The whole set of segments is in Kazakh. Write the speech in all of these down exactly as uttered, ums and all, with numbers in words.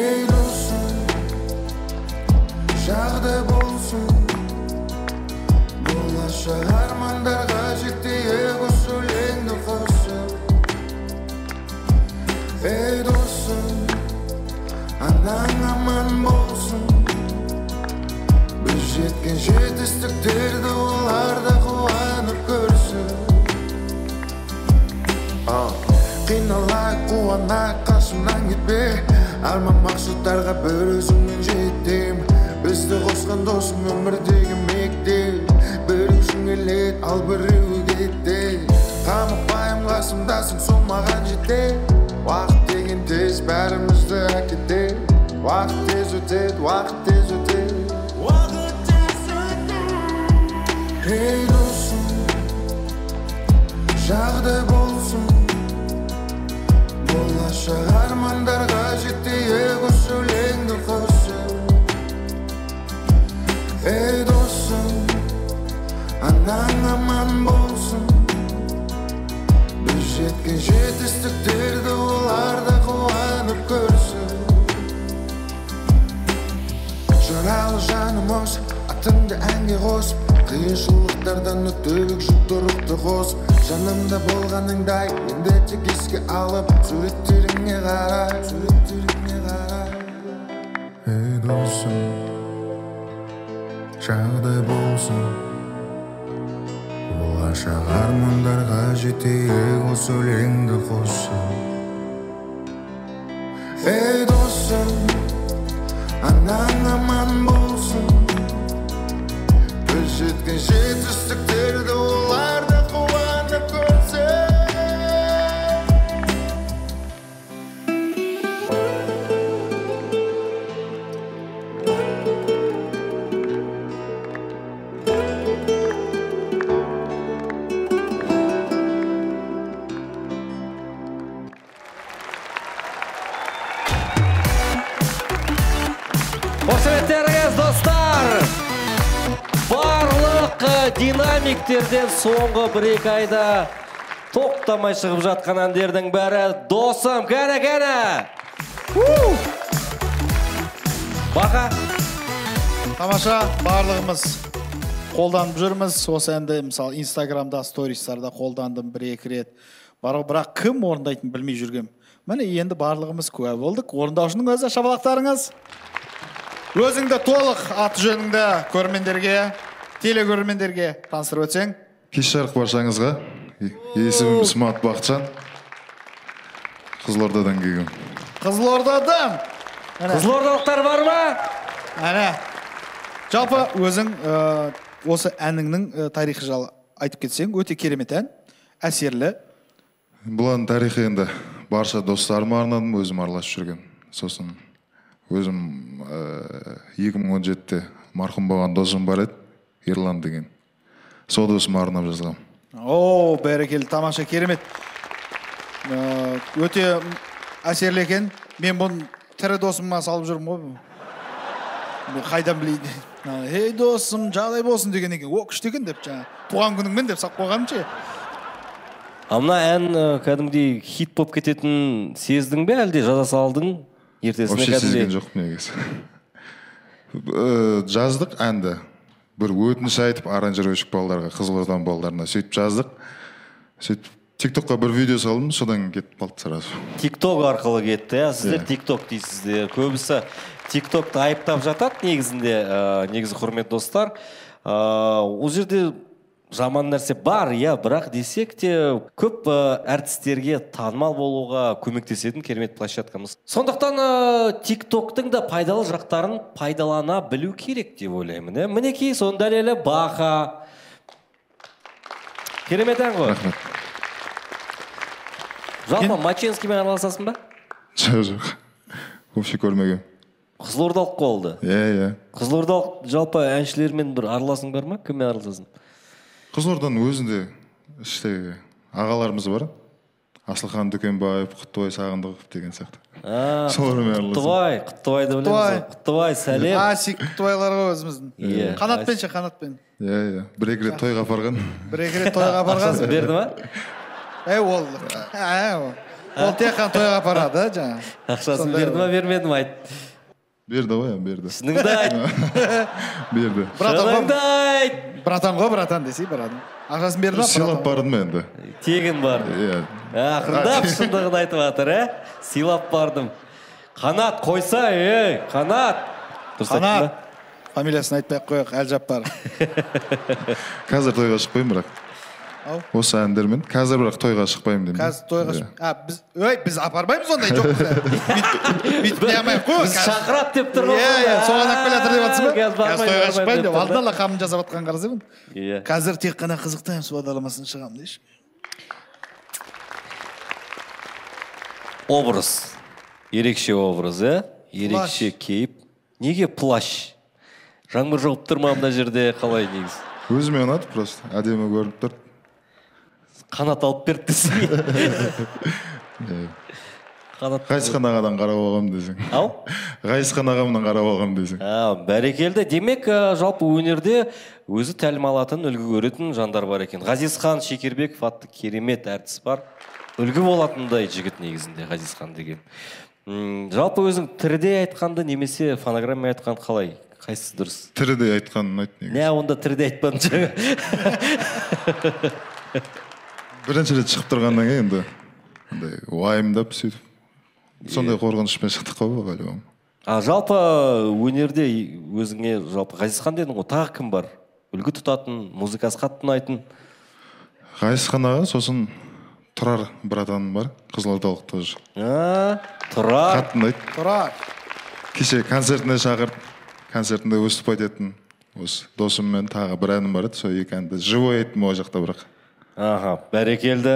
Ey dostum, жағдай болсын, болашақ армандарға жетейік осы өлеңді қосып. Ей достым, анаң аман болсын, біз жеткен жетістіктерді олар да қуанып көрсін. Қиналайық, қуанайық, қасымнан кетпе, арман мақсаттарға бір өзіңмен жетем. Бізді қосқан досым өмірдегі мектеп, біреусің келеді, ал біреуі кетті. Қамықпайым, қасымдасың, сол маған жетеді. Уақыт деген тез бәрімізді әкетеді. Уақыт тез өтеді, уақыт тез өтеді. Уақыт тез өтеді. Ей досым, жағдай болсын, болашақ армандарға жетейік осы өлеңді қосып. Ей досым, анаң аман болсын, біз жеткен жетістіктерді олар да қуанып көрсін. Жаралы жаным осы, атыңды әнге қосып, қиыншылықтардан өтіп жүкті рухты қосып. Жанымда болғаныңдай, енді тек еске алып, суреттеріңе қарай, суреттеріңе қарай. Ей досым, жағдай болсын, болашақ армандарға жетейік осы өлеңді қосып. Ей досым, анаң аман болсын, біз жеткен жетістіктерді олар да қуанып көрсін. Қошеметтеріңіз, достар! Барлық динамиктерден соңғы бір-екі айда тоқтамай шығып жатқан әндердің бәрі досым, кәне, кәне! Бақа? Тамаша, барлығымыз қолданып жүрміз. Осы әнді, мысалы, инстаграмда, стористарда қолдандым бір-екі рет. Бірақ кім орындайтын білмей жүргем. Міне, енді барлығымыз куә болдық. Орындаушының өзі, шапалақтарыңыз. Өзіңді толық аты жөніңді көрермендерге, телекөрермендерге таныстырып өтсең. Кеш жарық баршаңызға. Есімім Смат Бақытжан. Қызылордадан келгем. Қызылордадан. Қызылордалықтар бар ма? Әне. Жалпы өзің осы әніңнің тарихы жайлы айтып кетсең, өте керемет ән, әсерлі. Бұлан тарихы енді барша достарыма арнадым, өзім араласып жүрген. Сосын өзім екі мың он жетіде марқұм болған досым бар еді, Ерлан деген. Сол досыма арнап жазғам. О, бәрекелді, тамаша, керемет. Өте әсерлі екен. Мен бұны тірі досыма салып жүрмін ғой. Қайдан білейді. Ей досым, жағдай болсын деген екен. О, күшті екен деп, туған күніңмен деп сап қойғаным ше. Амна ән кәдімгідей хит боп кететін сездің бе, әлде жаза салдың? Вообще сезген жоқ негізі. Жаздық әнді. Бір өтініш айтып, аранжировщик балдарға, Қызылордан балдарына сөйтіп жаздық. Сөйтіп тиктокқа бір видео салдым, содан кетіп қалды сразу. Тикток арқылы кетті, сіздер тикток дейсіздер. Көбісі тиктокты айыптап жатады негізінде, негізі құрмет достар. Ол жерде жаман нәрсе бар, иә, бірақ десек те көп әртістерге танымал болуға көмектесетін керемет площадкамыз. Сондықтан тиктоктың да пайдалы жақтарын пайдалана білу керек деп ойлаймын. Мінекей, соның дәлелі Бақа. Керемет ән ғой. Рахмет. Жалпы Маченскиймен араласасың ба? Жоқ, жоқ. Вообще көрмегем. Қызылордалық болды. Иә, иә. Қызылордалық жалпы әншілермен бір араласың бар ма? Кіммен араласасың? Қызылорданың өзінде іштегі ағаларымыз бар. Асылхан Дүкенбаев, Құттыбай Сағындықов деген сияқты. Солармен араласам. Құттыбай, Құттыбайды білеміз. Құттыбай, сәлем. Асик Құттыбайларға өзіміздің. Қанатпен ше, қанатпен. Иә, иә. Бір-екі рет тойға апарған. Бір-екі рет тойға апарған. Ақшасын берді ма? Ей, ол. Ол тек қана тойға апарады, жаңа. Ақшасын берді ма, бермеді ма айт. Берді ғой, берді. Шыныңды айт. Берді. Шыныңды айт. Братан ғой, братан десей, братан. Ақшасын берді ма? Сыйлап бардым енді. Тегін барды. Иә. Ақырындап шындығын айтып жатыр, ә? Сыйлап бардым. Қанат қойса, ей, Қанат. Қанат. Фамилиясын айтпай-ақ қояқ, Әлжаппар. Қазір тойға шықпаймын бірақ. Осы әндермен қазір бірақ тойға шықпаймын деймін. Қазір тойға шықпаймын. А, біз, өй, біз апармаймыз ондай жоқ. Бүйтіп не амай қой. Біз шақырат деп тұр ғой. Иә, иә, соған ақ келатыр деп жатсыз ба? Қазір тойға шықпаймын деп. Алдын ала қамын жасап жатқан қарасаймын. Иә. Қазір тек қана қызықтаймыз бағдарламасын шығамын дейші. Образ. Ерекше образ, ә? Ерекше кейіп. Неге плащ? Жаңбыр жауып тұр ма мына жерде қалай негіз? Өзіме ұнады просто. Әдемі көрініп тұр. Қанат алып берді десің. Ғайысхан ағадан қарап алғам десең. Ау? Ғайысхан ағамнан қарап алғам десең. Бәрекелді. Демек, жалпы өнерде өзі тәлім алатын, үлгі көретін жандар бар екен. Ғазизхан Шекербеков атты керемет әртіс бар. Үлгі болатындай жігіт негізінде Ғазизхан деген. Жалпы өзің тіріде айтқанды немесе фонограмма айтқан қалай? Қайсысы дұрыс? Тіріде айтқанын айт негіз. Не, онда тіріде айтпадың жаңа. Бірінші рет шығып тұрғаннан кейін енді уайымдап сөйтіп. Сондай қорқынышпен шықтық қой ғой әлі. А жалпы өнерде өзіңе жалпы Ғазизхан дедің ғой, тағы кім бар? Үлгі тұтатын, музыкасы қатты ұнайтын. Ғазизхан аға, сосын Тұрар братаным бар, Қызылордалық тоже. Тұрар. Қатты ұнайды. Тұрар. Кеше концертіне шақырып, концертінде выступать еттім. Осы досыммен тағы бір әнім бар еді, сол екі әнді живой айттым ол жақта бірақ. Аха, бәрекелді.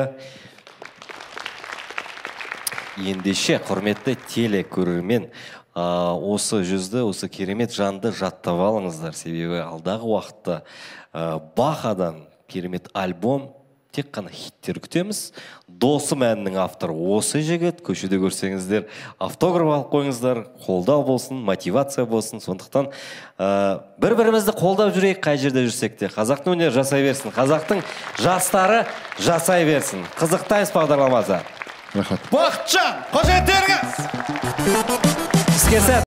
Ендеше, құрметті телекөрермен, осы жүзді, осы керемет жанды жаттап алыңыздар. Себебі алдағы уақытта Бахадан керемет альбом, тек қана хиттер күтеміз. Досым әнінің авторы осы жігіт. Көшеде көрсеңіздер, автограф алып қойыңыздар, қолдау болсын, мотивация болсын. Сондықтан бір-бірімізді қолдап жүрейік, қай жерде жүрсек те. Қазақтың өнері жасай берсін, қазақтың жастары жасай берсін. Қызықтаймыз бағдарламасы. Рахмет. Бақытжан, қошеметтеріңіз! Іске сәт!